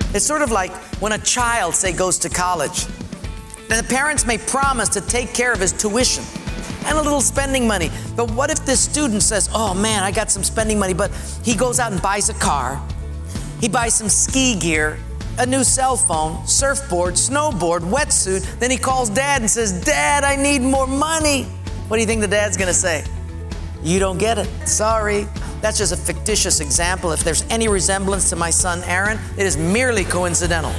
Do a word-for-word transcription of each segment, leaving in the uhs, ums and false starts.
It's sort of like when a child, say, goes to college. And the parents may promise to take care of his tuition and a little spending money. But what if this student says, oh man, I got some spending money, but he goes out and buys a car, he buys some ski gear, a new cell phone, surfboard, snowboard, wetsuit, then he calls dad and says, Dad, I need more money. What do you think the dad's gonna say? You don't get it, sorry. That's just a fictitious example. If there's any resemblance to my son Aaron, it is merely coincidental.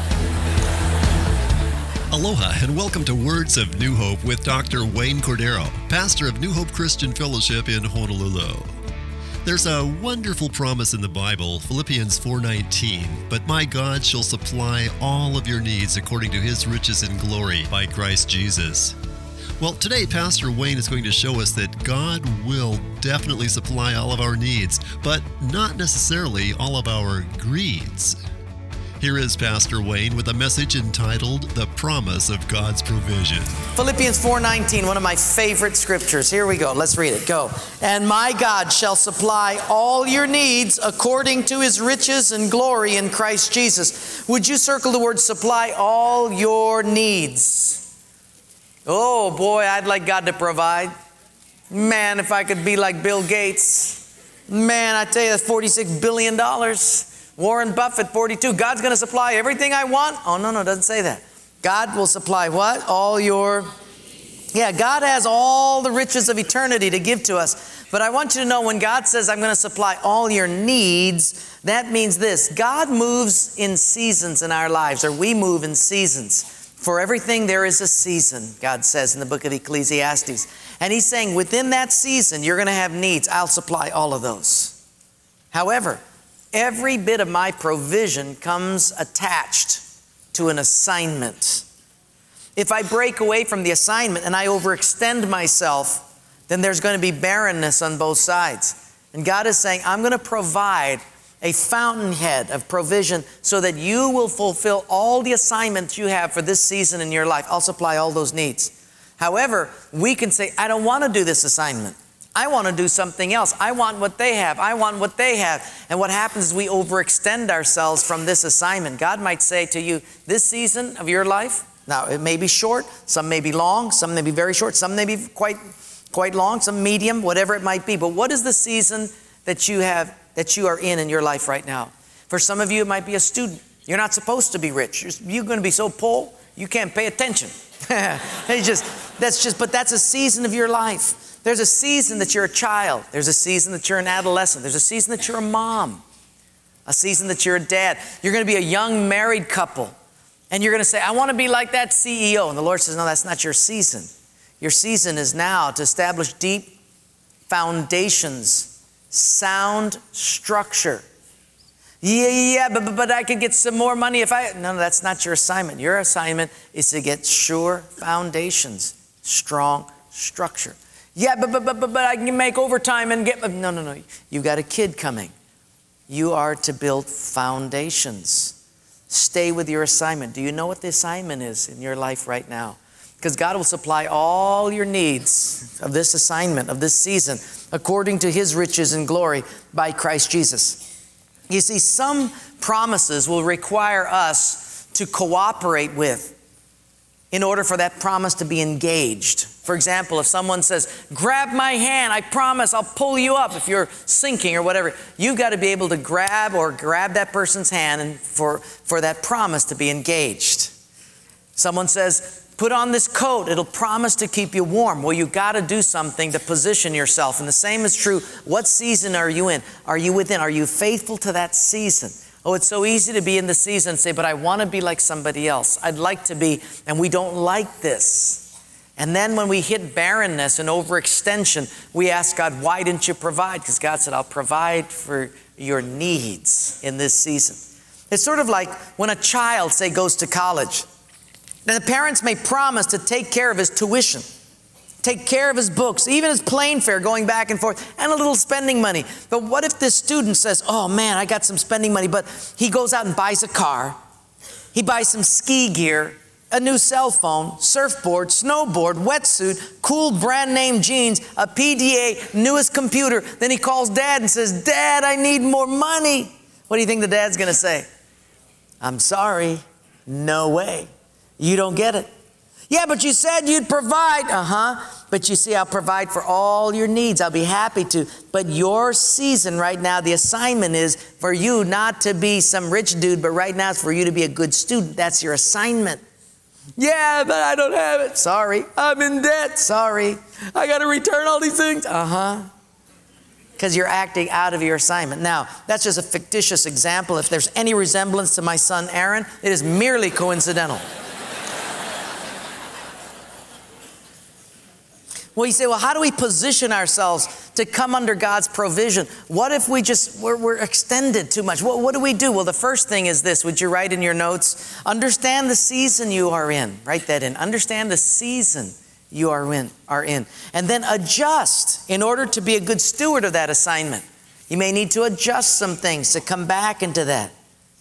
Aloha and welcome to Words of New Hope with Doctor Wayne Cordero, pastor of New Hope Christian Fellowship in Honolulu. There's a wonderful promise in the Bible, Philippians four nineteen, but my God shall supply all of your needs according to his riches in glory by Christ Jesus. Well, today Pastor Wayne is going to show us that God will definitely supply all of our needs, but not necessarily all of our greeds. Here is Pastor Wayne with a message entitled, The Promise of God's Provision. Philippians four nineteen, one of my favorite scriptures. Here we go. Let's read it. Go. And my God shall supply all your needs according to his riches and glory in Christ Jesus. Would you circle the word supply all your needs? Oh boy, I'd like God to provide. Man, if I could be like Bill Gates. Man, I tell you, that's forty-six billion dollars. Warren Buffett, forty-two. God's going to supply everything I want? Oh, no, no, it doesn't say that. God will supply what? All your... Yeah, God has all the riches of eternity to give to us. But I want you to know when God says, I'm going to supply all your needs, that means this. God moves in seasons in our lives, or we move in seasons. For everything there is a season, God says in the book of Ecclesiastes. And he's saying within that season, you're going to have needs. I'll supply all of those. However, every bit of my provision comes attached to an assignment. If I break away from the assignment and I overextend myself, then there's going to be barrenness on both sides. And God is saying, I'm going to provide a fountainhead of provision so that you will fulfill all the assignments you have for this season in your life. I'll supply all those needs. However, we can say, I don't want to do this assignment. I want to do something else. I want what they have. I want what they have. And what happens is we overextend ourselves from this assignment. God might say to you, this season of your life, now it may be short, some may be long, some may be very short, some may be quite, quite long, some medium, whatever it might be. But what is the season that you have, that you are in in your life right now? For some of you, it might be a student. You're not supposed to be rich. You're, you're going to be so poor, you can't pay attention. It's just, that's just, but that's a season of your life. There's a season that you're a child. There's a season that you're an adolescent. There's a season that you're a mom. A season that you're a dad. You're going to be a young married couple. And you're going to say, I want to be like that C E O. And the Lord says, no, that's not your season. Your season is now to establish deep foundations, sound structure. Yeah, yeah, but, but, but I could get some more money if I... No, no, that's not your assignment. Your assignment is to get sure foundations, strong structure. Yeah, but, but, but, but, but I can make overtime and get... No, no, no. You got a kid coming. You are to build foundations. Stay with your assignment. Do you know what the assignment is in your life right now? Because God will supply all your needs of this assignment, of this season, according to his riches and glory by Christ Jesus. You see, some promises will require us to cooperate with in order for that promise to be engaged. For example, if someone says, grab my hand, I promise I'll pull you up if you're sinking or whatever, you've got to be able to grab or grab that person's hand and for, for that promise to be engaged. Someone says, put on this coat, it'll promise to keep you warm. Well, you've got to do something to position yourself. And the same is true. What season are you in? Are you within? Are you faithful to that season? Oh, it's so easy to be in the season and say, but I want to be like somebody else. I'd like to be, and we don't like this. And then when we hit barrenness and overextension, we ask God, why didn't you provide? Because God said, I'll provide for your needs in this season. It's sort of like when a child, say, goes to college. Now, the parents may promise to take care of his tuition, take care of his books, even his plane fare going back and forth, and a little spending money. But what if this student says, oh man, I got some spending money, but he goes out and buys a car, he buys some ski gear, a new cell phone, surfboard, snowboard, wetsuit, cool brand name jeans, a P D A, newest computer. Then he calls dad and says, Dad, I need more money. What do you think the dad's going to say? I'm sorry, no way. You don't get it. Yeah, but you said you'd provide. Uh-huh. But you see, I'll provide for all your needs. I'll be happy to. But your season right now, the assignment is for you not to be some rich dude, but right now it's for you to be a good student. That's your assignment. Yeah, but I don't have it. Sorry. I'm in debt. Sorry. I got to return all these things. Uh-huh. Because you're acting out of your assignment. Now, that's just a fictitious example. If there's any resemblance to my son Aaron, it is merely coincidental. Well, you say, well, how do we position ourselves to come under God's provision? What if we just, we're, we're extended too much? What, what do we do? Well, the first thing is this. Would you write in your notes? Understand the season you are in. Write that in. Understand the season you are in, are in. And then adjust in order to be a good steward of that assignment. You may need to adjust some things to come back into that.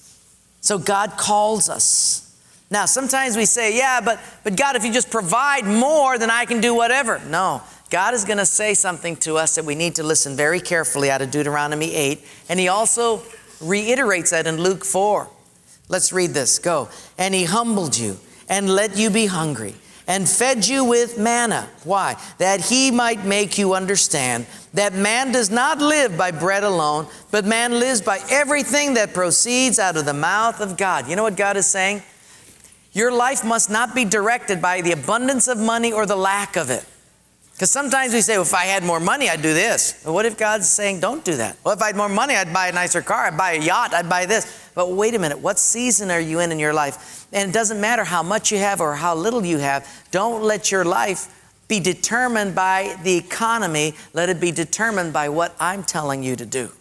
So God calls us. Now, sometimes we say, yeah, but, but God, if you just provide more, then I can do whatever. No, God is going to say something to us that we need to listen very carefully out of Deuteronomy eight. And he also reiterates that in Luke four. Let's read this. Go. And he humbled you and let you be hungry and fed you with manna. Why? That he might make you understand that man does not live by bread alone, but man lives by everything that proceeds out of the mouth of God. You know what God is saying? Your life must not be directed by the abundance of money or the lack of it. Because sometimes we say, well, if I had more money, I'd do this. But what if God's saying, don't do that? Well, if I had more money, I'd buy a nicer car, I'd buy a yacht, I'd buy this. But wait a minute, what season are you in in your life? And it doesn't matter how much you have or how little you have. Don't let your life be determined by the economy. Let it be determined by what I'm telling you to do.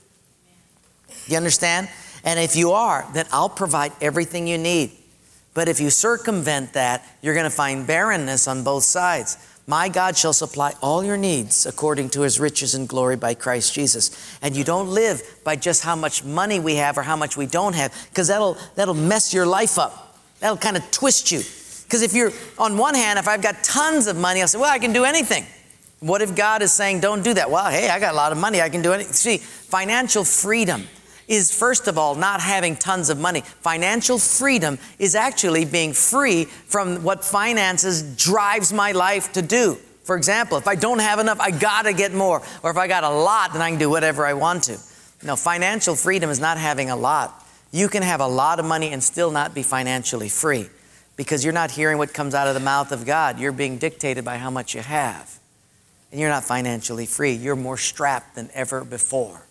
You understand? And if you are, then I'll provide everything you need. But if you circumvent that, you're going to find barrenness on both sides. My God shall supply all your needs according to his riches and glory by Christ Jesus. And you don't live by just how much money we have or how much we don't have, because that'll, that'll mess your life up. That'll kind of twist you. Because if you're, on one hand, if I've got tons of money, I'll say, well, I can do anything. What if God is saying, don't do that? Well, hey, I got a lot of money. I can do anything. See, financial freedom is, first of all, not having tons of money. Financial freedom is actually being free from what finances drives my life to do. For example, if I don't have enough, I gotta get more. Or if I got a lot, then I can do whatever I want to. No, financial freedom is not having a lot. You can have a lot of money and still not be financially free because you're not hearing what comes out of the mouth of God. You're being dictated by how much you have. And you're not financially free. You're more strapped than ever before.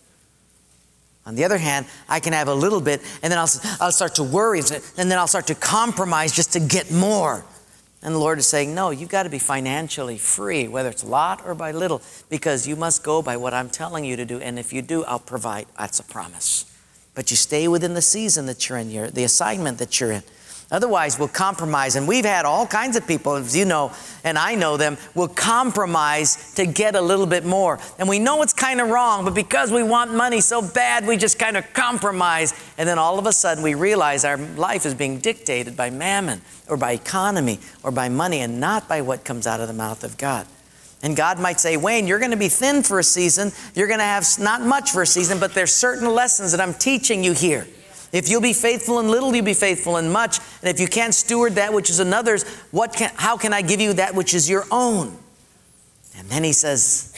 On the other hand, I can have a little bit and then I'll, I'll start to worry and then I'll start to compromise just to get more. And the Lord is saying, no, you've got to be financially free, whether it's a lot or by little, because you must go by what I'm telling you to do. And if you do, I'll provide. That's a promise. But you stay within the season that you're in, the assignment that you're in. Otherwise, we'll compromise. And we've had all kinds of people, as you know, and I know them, will compromise to get a little bit more. And we know it's kind of wrong, but because we want money so bad, we just kind of compromise. And then all of a sudden, we realize our life is being dictated by mammon or by economy or by money and not by what comes out of the mouth of God. And God might say, Wayne, you're going to be thin for a season. You're going to have not much for a season, but there's certain lessons that I'm teaching you here. If you'll be faithful in little, you'll be faithful in much. And if you can't steward that which is another's, what can, how can I give you that which is your own? And then he says,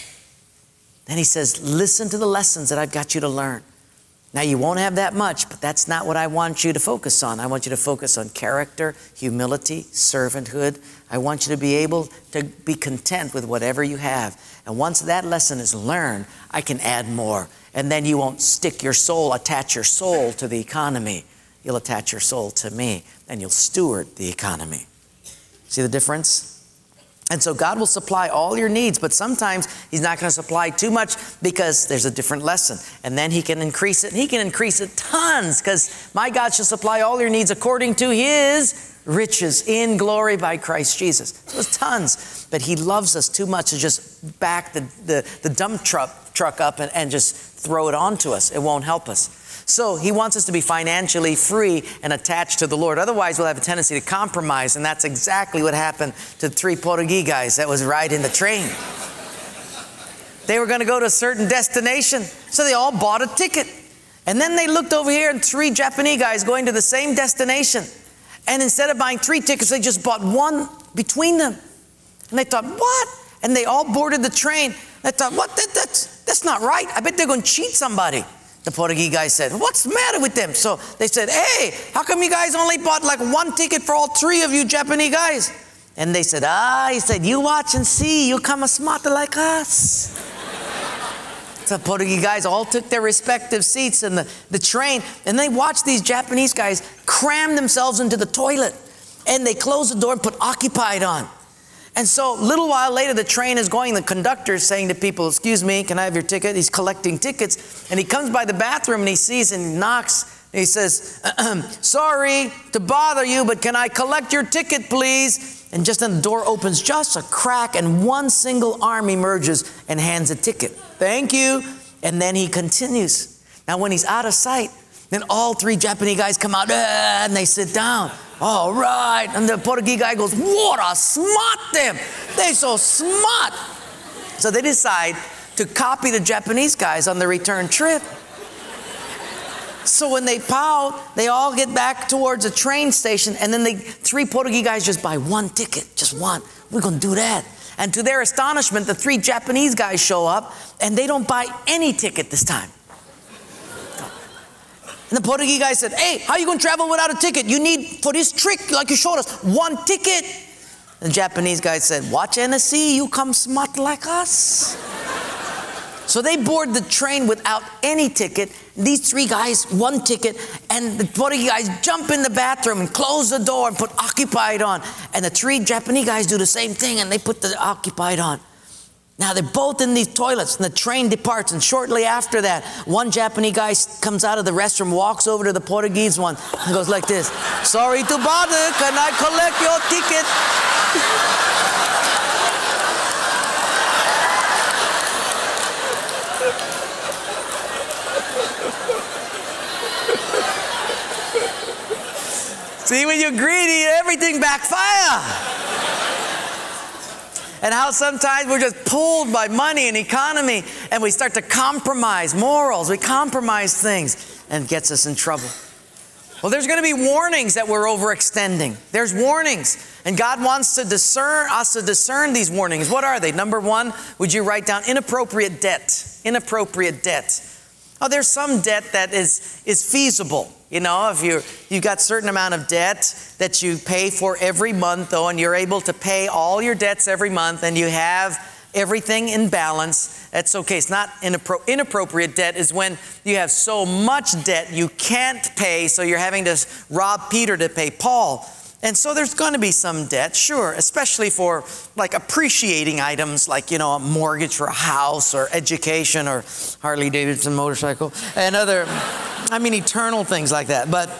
then he says, listen to the lessons that I've got you to learn. Now, you won't have that much, but that's not what I want you to focus on. I want you to focus on character, humility, servanthood. I want you to be able to be content with whatever you have. And once that lesson is learned, I can add more. And then you won't stick your soul, attach your soul to the economy. You'll attach your soul to me, and you'll steward the economy. See the difference? And so God will supply all your needs, but sometimes he's not going to supply too much because there's a different lesson. And then he can increase it, and he can increase it tons, because my God shall supply all your needs according to his riches in glory by Christ Jesus. So it's tons, but he loves us too much to just back the, the, the dump truck, truck up and, and just throw it onto us. It won't help us. So he wants us to be financially free and attached to the Lord. Otherwise, we'll have a tendency to compromise, and that's exactly what happened to the three Portuguese guys that was riding the train. They were going to go to a certain destination, so they all bought a ticket. And then they looked over here and three Japanese guys going to the same destination. And instead of buying three tickets, they just bought one between them. And they thought, what? And they all boarded the train. They thought, what? That, that's, that's not right. I bet they're going to cheat somebody. The Portuguese guy said, what's the matter with them? So they said, hey, how come you guys only bought like one ticket for all three of you Japanese guys? And they said, ah, he said, you watch and see. You come a smarter like us. So the Portuguese guys all took their respective seats in the, the train, and they watched these Japanese guys cram themselves into the toilet. And they closed the door and put occupied on. And so a little while later, the train is going. The conductor is saying to people, excuse me, can I have your ticket? He's collecting tickets. And he comes by the bathroom and he sees and he knocks. And he says, sorry to bother you, but can I collect your ticket, please? And just then the door opens just a crack and one single arm emerges and hands a ticket. Thank you. And then he continues. Now when he's out of sight, then all three Japanese guys come out and they sit down. All right. And the Portuguese guy goes, what a smart them. They're so smart. So they decide to copy the Japanese guys on the return trip. So when they pout, they all get back towards a train station, and then the three Portuguese guys just buy one ticket, just one. We're going to do that. And to their astonishment, the three Japanese guys show up, and they don't buy any ticket this time. And the Portuguese guy said, hey, how are you going to travel without a ticket? You need, for this trick, like you showed us, one ticket. And the Japanese guy said, watch and see, you come smart like us. So they board the train without any ticket. These three guys, one ticket, and the Portuguese guys jump in the bathroom and close the door and put occupied on. And the three Japanese guys do the same thing, and they put the occupied on. Now they're both in these toilets, and the train departs, and shortly after that, one Japanese guy comes out of the restroom, walks over to the Portuguese one, and goes like this, sorry to bother, can I collect your ticket? See, when you're greedy, everything backfire. And how sometimes we're just pulled by money and economy, and we start to compromise morals. We compromise things, and it gets us in trouble. Well, there's going to be warnings that we're overextending. There's warnings, and God wants to discern us to discern these warnings. What are they? Number one, would you write down inappropriate debt? Inappropriate debt. Oh, there's some debt that is is feasible. You know, if you're, you've got a certain amount of debt that you pay for every month, though, and you're able to pay all your debts every month, and you have everything in balance, that's okay. It's not inappro- inappropriate debt is when you have so much debt you can't pay, so you're having to rob Peter to pay Paul. And so there's going to be some debt, sure, especially for like appreciating items like, you know, a mortgage for a house or education or Harley Davidson motorcycle and other, I mean, eternal things like that. But,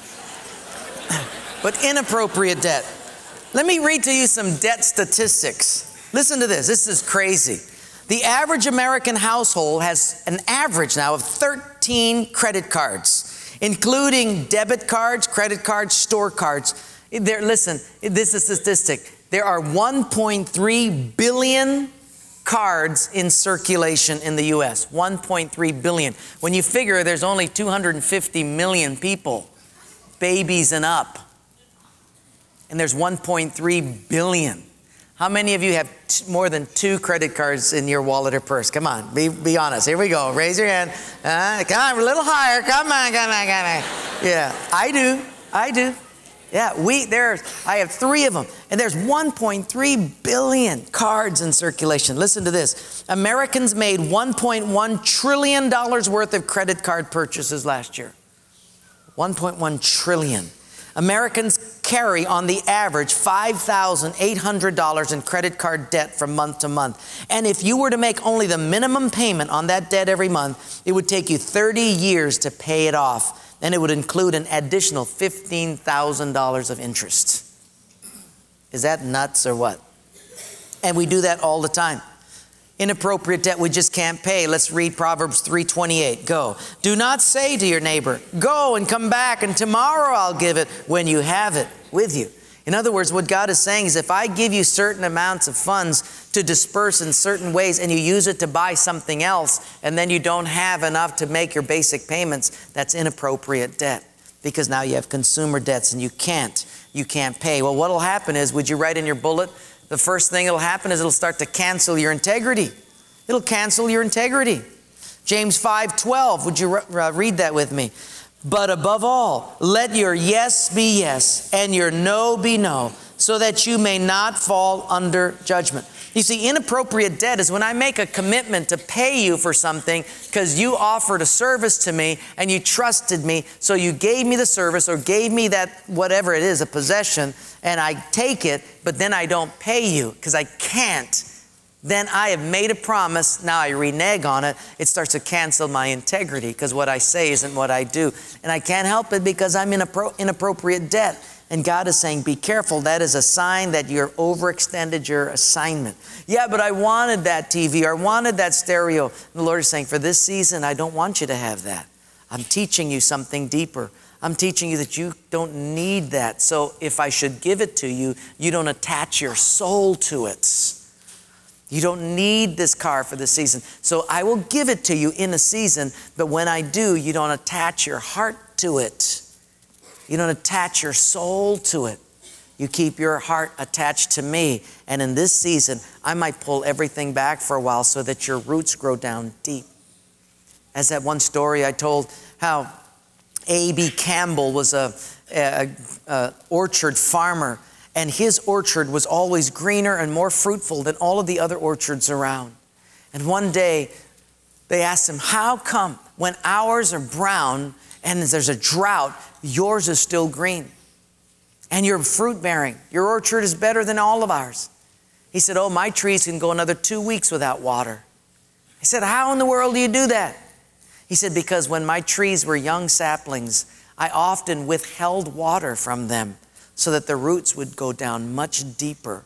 but inappropriate debt. Let me read to you some debt statistics. Listen to this. This is crazy. The average American household has an average now of thirteen credit cards, including debit cards, credit cards, store cards. There, listen, this is a statistic. There are one point three billion cards in circulation in the U S. one point three billion. When you figure there's only two hundred fifty million people, babies and up, and there's one point three billion. How many of you have t- more than two credit cards in your wallet or purse? Come on, be, be honest. Here we go. Raise your hand. Uh, come on, a little higher. Come on, come on, come on. Yeah, I do. I do. Yeah, we there's I have three of them, and there's one point three billion cards in circulation. Listen to this. Americans made one point one trillion dollars worth of credit card purchases last year. one point one trillion. Americans carry on the average five thousand eight hundred dollars in credit card debt from month to month. And if you were to make only the minimum payment on that debt every month, it would take you thirty years to pay it off. And it would include an additional fifteen thousand dollars of interest. Is that nuts or what? And we do that all the time. Inappropriate debt we just can't pay. Let's read Proverbs three twenty-eight. Go. Do not say to your neighbor, go and come back, and tomorrow I'll give it, when you have it with you. In other words, what God is saying is if I give you certain amounts of funds to disperse in certain ways and you use it to buy something else and then you don't have enough to make your basic payments, that's inappropriate debt because now you have consumer debts and you can't, you can't pay. Well, what'll happen is, would you write in your bullet, the first thing that'll happen is it'll start to cancel your integrity. It'll cancel your integrity. James five twelve, would you re- read that with me? But above all, let your yes be yes and your no be no, so that you may not fall under judgment. You see, inappropriate debt is when I make a commitment to pay you for something because you offered a service to me and you trusted me, so you gave me the service or gave me that, whatever it is, a possession, and I take it, but then I don't pay you because I can't. Then I have made a promise, now I renege on it. It starts to cancel my integrity because what I say isn't what I do. And I can't help it because I'm in appro- inappropriate debt. And God is saying, be careful. That is a sign that you're overextended your assignment. Yeah, but I wanted that T V or I wanted that stereo. And the Lord is saying, for this season, I don't want you to have that. I'm teaching you something deeper. I'm teaching you that you don't need that. So if I should give it to you, you don't attach your soul to it. You don't need this car for this season. So I will give it to you in a season, but when I do, you don't attach your heart to it. You don't attach your soul to it. You keep your heart attached to me. And in this season, I might pull everything back for a while so that your roots grow down deep. As that one story I told, how A B Campbell was a, a, a orchard farmer, and his orchard was always greener and more fruitful than all of the other orchards around. And one day they asked him, how come when ours are brown and there's a drought, yours is still green? And you're fruit bearing. Your orchard is better than all of ours. He said, oh, my trees can go another two weeks without water. He said, how in the world do you do that? He said, because when my trees were young saplings, I often withheld water from them so that the roots would go down much deeper.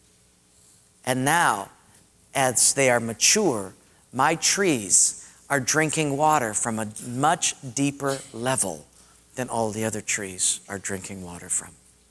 And now, as they are mature, my trees are drinking water from a much deeper level than all the other trees are drinking water from.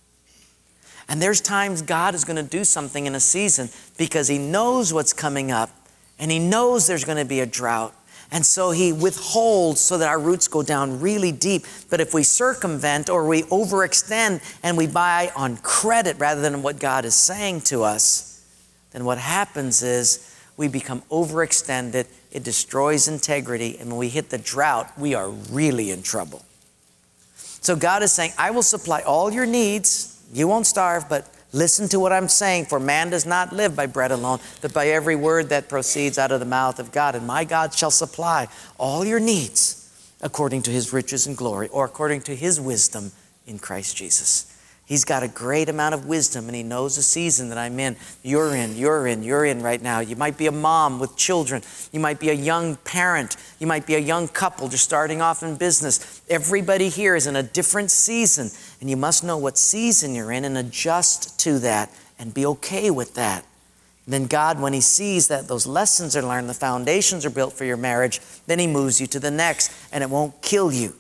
And there's times God is going to do something in a season because he knows what's coming up and he knows there's going to be a drought. And so he withholds so that our roots go down really deep. But if we circumvent or we overextend and we buy on credit rather than what God is saying to us, then what happens is we become overextended. It destroys integrity. And when we hit the drought, we are really in trouble. So God is saying, I will supply all your needs. You won't starve, but listen to what I'm saying, for man does not live by bread alone, but by every word that proceeds out of the mouth of God. And my God shall supply all your needs according to his riches and glory, or according to his wisdom in Christ Jesus. He's got a great amount of wisdom, and he knows the season that I'm in. You're in, you're in, you're in right now. You might be a mom with children. You might be a young parent. You might be a young couple just starting off in business. Everybody here is in a different season, and you must know what season you're in and adjust to that and be okay with that. And then God, when he sees that those lessons are learned, the foundations are built for your marriage, then he moves you to the next, and it won't kill you.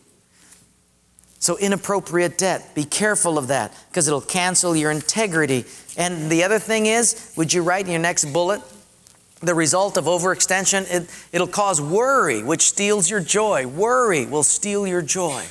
So inappropriate debt, be careful of that because it'll cancel your integrity. And the other thing is, would you write in your next bullet, the result of overextension, it, it'll cause worry, which steals your joy. Worry will steal your joy.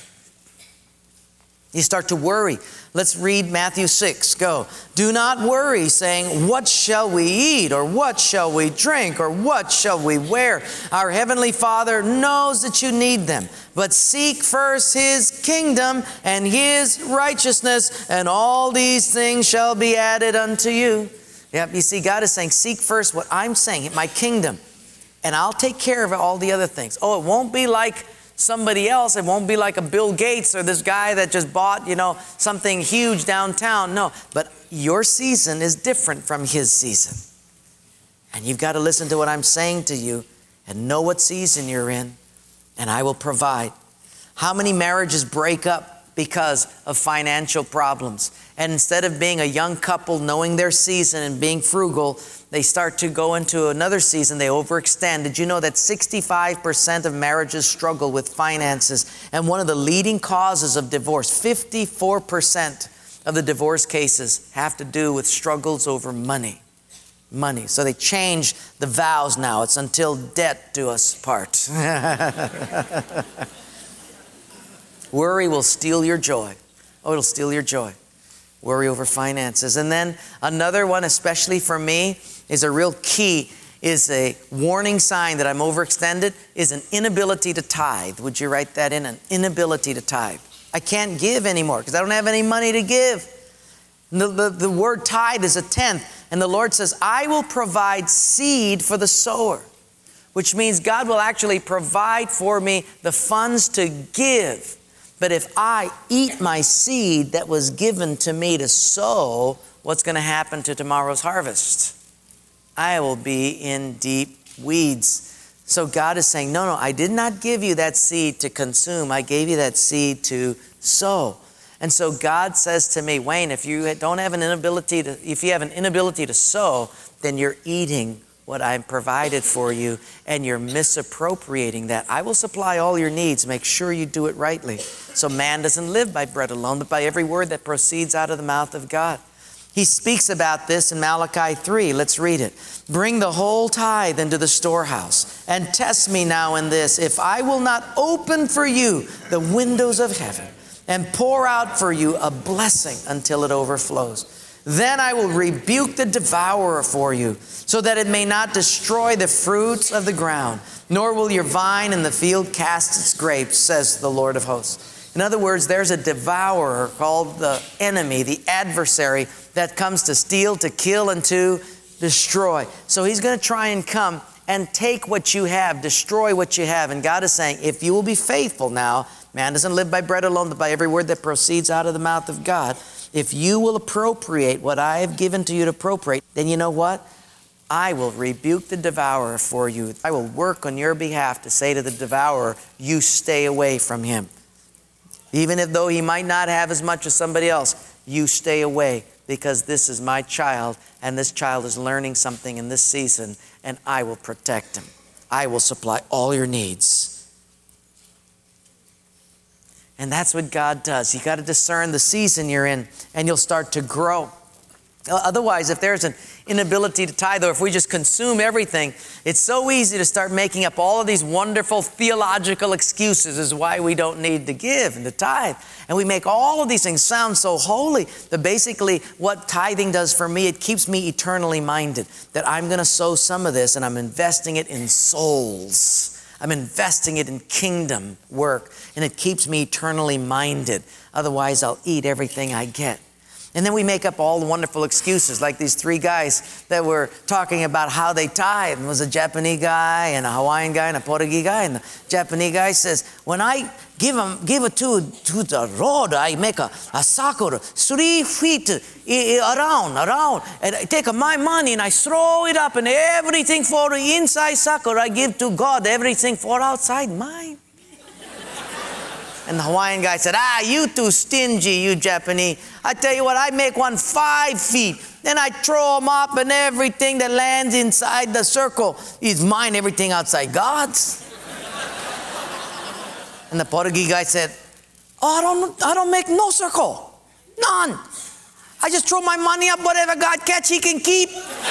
You start to worry. Let's read Matthew six. Go. Do not worry, saying, what shall we eat? Or what shall we drink? Or what shall we wear? Our heavenly Father knows that you need them. But seek first his kingdom and his righteousness, and all these things shall be added unto you. Yep, you see, God is saying, seek first what I'm saying, my kingdom, and I'll take care of all the other things. Oh, it won't be like somebody else. It won't be like a Bill Gates or this guy that just bought, you know, something huge downtown. No, but your season is different from his season. And you've got to listen to what I'm saying to you and know what season you're in, and I will provide. How many marriages break up because of financial problems? And instead of being a young couple knowing their season and being frugal, they start to go into another season. They overextend. Did you know that sixty-five percent of marriages struggle with finances? And one of the leading causes of divorce, fifty-four percent of the divorce cases have to do with struggles over money. Money. So they change the vows now. It's until death do us part. Worry will steal your joy. Oh, it'll steal your joy. Worry over finances. And then another one, especially for me, is a real key, is a warning sign that I'm overextended, is an inability to tithe. Would you write that in? An inability to tithe. I can't give anymore because I don't have any money to give. The, the, the word tithe is a tenth. And the Lord says, I will provide seed for the sower, which means God will actually provide for me the funds to give. But if I eat my seed that was given to me to sow, what's going to happen to tomorrow's harvest? I will be in deep weeds. So God is saying, no, no, I did not give you that seed to consume. I gave you that seed to sow. And so God says to me, Wayne, if you don't have an inability to, if you have an inability to sow, then you're eating what I've provided for you and you're misappropriating that. I will supply all your needs. Make sure you do it rightly. So man doesn't live by bread alone, but by every word that proceeds out of the mouth of God. He speaks about this in Malachi three. Let's read it. Bring the whole tithe into the storehouse and test me now in this, if I will not open for you the windows of heaven and pour out for you a blessing until it overflows. Then I will rebuke the devourer for you, so that it may not destroy the fruits of the ground, nor will your vine in the field cast its grapes, says the Lord of hosts. In other words, there's a devourer called the enemy, the adversary, that comes to steal, to kill, and to destroy. So he's going to try and come and take what you have, destroy what you have. And God is saying, if you will be faithful now, man doesn't live by bread alone, but by every word that proceeds out of the mouth of God. If you will appropriate what I have given to you to appropriate, then you know what? I will rebuke the devourer for you. I will work on your behalf to say to the devourer, you stay away from him. Even if though he might not have as much as somebody else, you stay away, because this is my child and this child is learning something in this season, and I will protect him. I will supply all your needs. And that's what God does. You got to discern the season you're in, and you'll start to grow. Otherwise, if there's an inability to tithe, or if we just consume everything, it's so easy to start making up all of these wonderful theological excuses as why we don't need to give and to tithe. And we make all of these things sound so holy. That basically what tithing does for me, it keeps me eternally minded. That I'm going to sow some of this and I'm investing it in souls. I'm investing it in kingdom work. And it keeps me eternally minded. Otherwise, I'll eat everything I get. And then we make up all the wonderful excuses, like these three guys that were talking about how they tithe. It was a Japanese guy and a Hawaiian guy and a Portuguese guy. And the Japanese guy says, when I give them, give it to, to the road, I make a, a circle three feet around, around. And I take my money and I throw it up, and everything for the inside circle I give to God, everything for outside mine. And the Hawaiian guy said, ah, you too stingy, you Japanese. I tell you what, I make one five feet. Then I throw them up, and everything that lands inside the circle is mine. Everything outside God's. And the Portuguese guy said, oh, I don't, I don't make no circle. None. I just throw my money up. Whatever God catch, he can keep.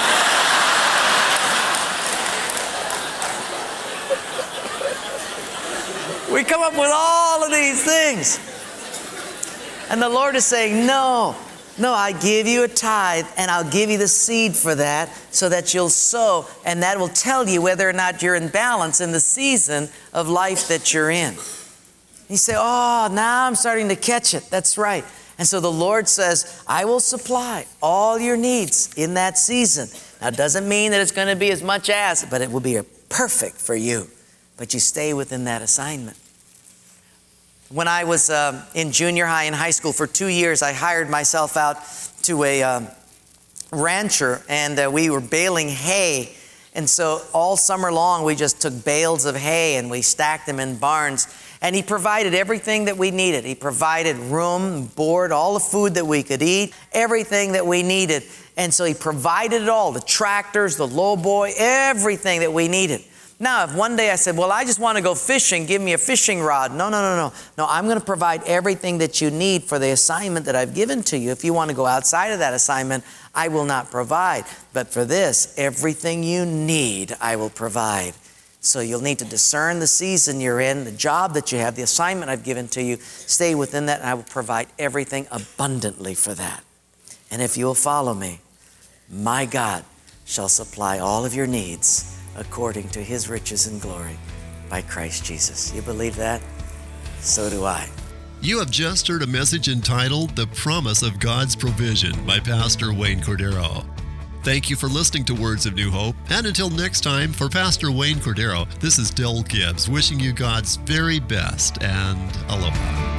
We come up with all of these things. And the Lord is saying, no, no, I give you a tithe, and I'll give you the seed for that so that you'll sow, and that will tell you whether or not you're in balance in the season of life that you're in. You say, oh, now I'm starting to catch it. That's right. And so the Lord says, I will supply all your needs in that season. Now, it doesn't mean that it's going to be as much as, but it will be perfect for you. But you stay within that assignment. When I was uh, in junior high and high school for two years, I hired myself out to a um, rancher, and uh, we were baling hay. And so all summer long, we just took bales of hay and we stacked them in barns. And he provided everything that we needed. He provided room, board, all the food that we could eat, everything that we needed. And so he provided it all, the tractors, the lowboy, everything that we needed. Now, if one day I said, well, I just want to go fishing, give me a fishing rod. No, no, no, no. No, I'm going to provide everything that you need for the assignment that I've given to you. If you want to go outside of that assignment, I will not provide. But for this, everything you need, I will provide. So you'll need to discern the season you're in, the job that you have, the assignment I've given to you. Stay within that, and I will provide everything abundantly for that. And if you will follow me, my God shall supply all of your needs according to his riches and glory by Christ Jesus. You believe that? So do I. You have just heard a message entitled The Promise of God's Provision by Pastor Wayne Cordero. Thank you for listening to Words of New Hope. And until next time, for Pastor Wayne Cordero, this is Del Gibbs wishing you God's very best and aloha.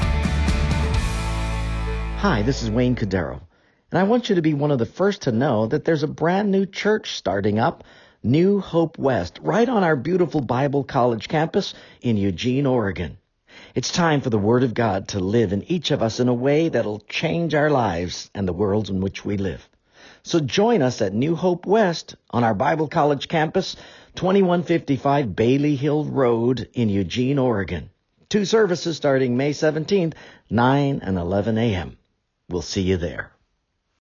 Hi, this is Wayne Cordero, and I want you to be one of the first to know that there's a brand new church starting up, New Hope West, right on our beautiful Bible College campus in Eugene, Oregon. It's time for the Word of God to live in each of us in a way that'll change our lives and the worlds in which we live. So join us at New Hope West on our Bible College campus, twenty-one fifty-five Bailey Hill Road in Eugene, Oregon. Two services starting May seventeenth, nine and eleven a.m. We'll see you there.